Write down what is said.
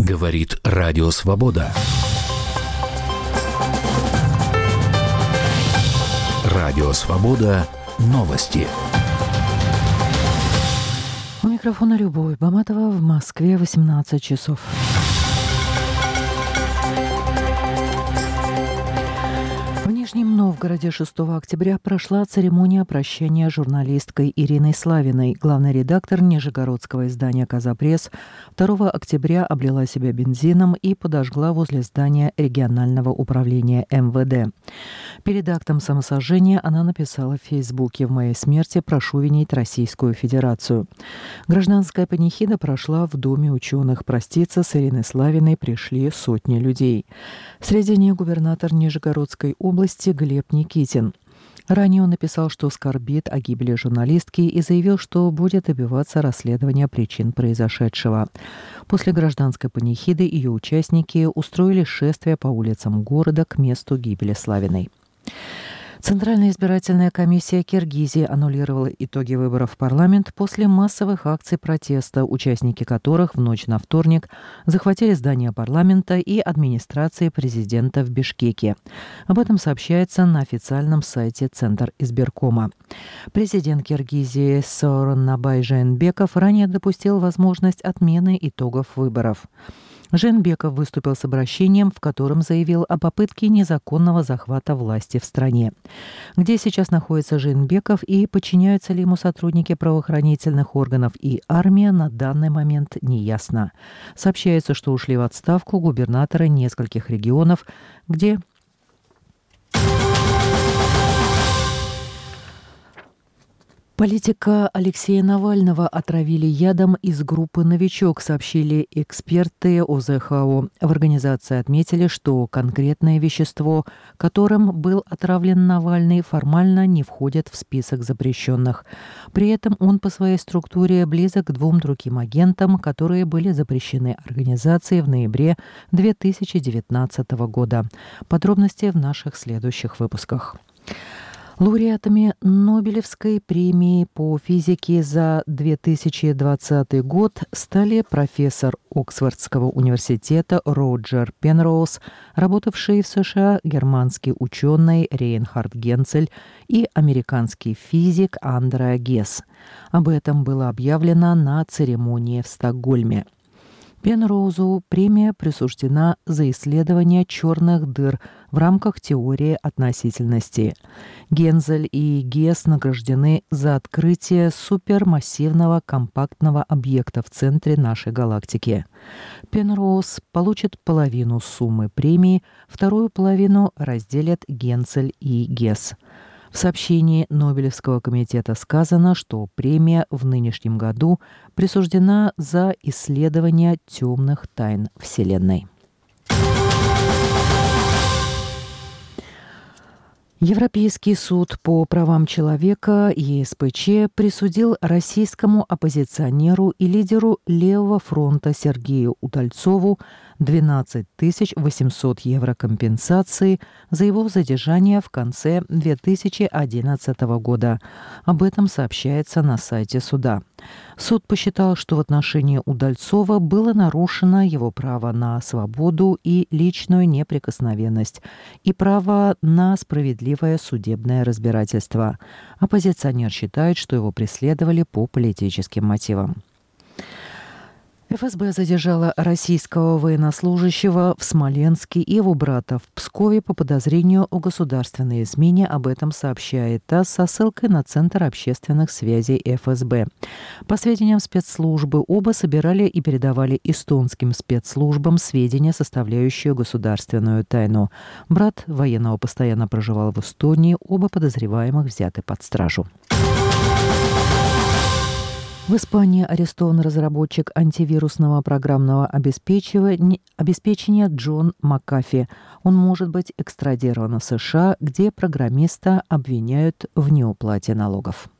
Говорит Радио Свобода. Радио Свобода. Новости. У микрофона Любовь Баматова. В Москве 18 часов. В Нижнем Новгороде 6 октября прошла церемония прощания журналисткой Ириной Славиной. Главный редактор нижегородского издания «Казапресс» 2 октября облила себя бензином и подожгла возле здания регионального управления МВД. Перед актом самосожжения она написала в Фейсбуке: «В моей смерти прошу винить Российскую Федерацию». Гражданская панихида прошла в Доме ученых. Проститься с Ириной Славиной пришли сотни людей. Среди них губернатор Нижегородской области Глеб Никитин. Ранее он написал, что скорбит о гибели журналистки и заявил, что будет добиваться расследования причин произошедшего. После гражданской панихиды ее участники устроили шествие по улицам города к месту гибели Славиной. Центральная избирательная комиссия Киргизии аннулировала итоги выборов в парламент после массовых акций протеста, участники которых в ночь на вторник захватили здание парламента и администрации президента в Бишкеке. Об этом сообщается на официальном сайте Центризбиркома. Президент Киргизии Сооронбай Жээнбеков ранее допустил возможность отмены итогов выборов. Жээнбеков выступил с обращением, в котором заявил о попытке незаконного захвата власти в стране. Где сейчас находится Жээнбеков и подчиняются ли ему сотрудники правоохранительных органов и армия, на данный момент неясно. Сообщается, что ушли в отставку губернаторы нескольких регионов, где политика Алексея Навального отравили ядом из группы «Новичок», сообщили эксперты ОЗХО. В организации отметили, что конкретное вещество, которым был отравлен Навальный, формально не входит в список запрещенных. При этом он по своей структуре близок к двум другим агентам, которые были запрещены организацией в ноябре 2019 года. Подробности в наших следующих выпусках. Лауреатами Нобелевской премии по физике за 2020 год стали профессор Оксфордского университета Роджер Пенроуз, работавший в США германский ученый Рейнхард Генцель и американский физик Андреа Гесс. Об этом было объявлено на церемонии в Стокгольме. Пенроузу премия присуждена за исследование черных дыр в рамках теории относительности. Гензель и Гесс награждены за открытие супермассивного компактного объекта в центре нашей галактики. Пенроуз получит половину суммы премии, вторую половину разделят Гензель и Гесс. В сообщении Нобелевского комитета сказано, что премия в нынешнем году присуждена за исследование темных тайн Вселенной. Европейский суд по правам человека ЕСПЧ присудил российскому оппозиционеру и лидеру Левого фронта Сергею Удальцову 12 800 евро компенсации за его задержание в конце 2011 года. Об этом сообщается на сайте суда. Суд посчитал, что в отношении Удальцова было нарушено его право на свободу и личную неприкосновенность и право на справедливое судебное разбирательство. Оппозиционер считает, что его преследовали по политическим мотивам. ФСБ задержала российского военнослужащего в Смоленске и его брата в Пскове по подозрению о государственной измене. Об этом сообщает ТАСС со ссылкой на Центр общественных связей ФСБ. По сведениям спецслужбы, оба собирали и передавали эстонским спецслужбам сведения, составляющие государственную тайну. Брат военного постоянно проживал в Эстонии. Оба подозреваемых взяты под стражу. В Испании арестован разработчик антивирусного программного обеспечения Джон Макафи. Он может быть экстрадирован в США, где программиста обвиняют в неуплате налогов.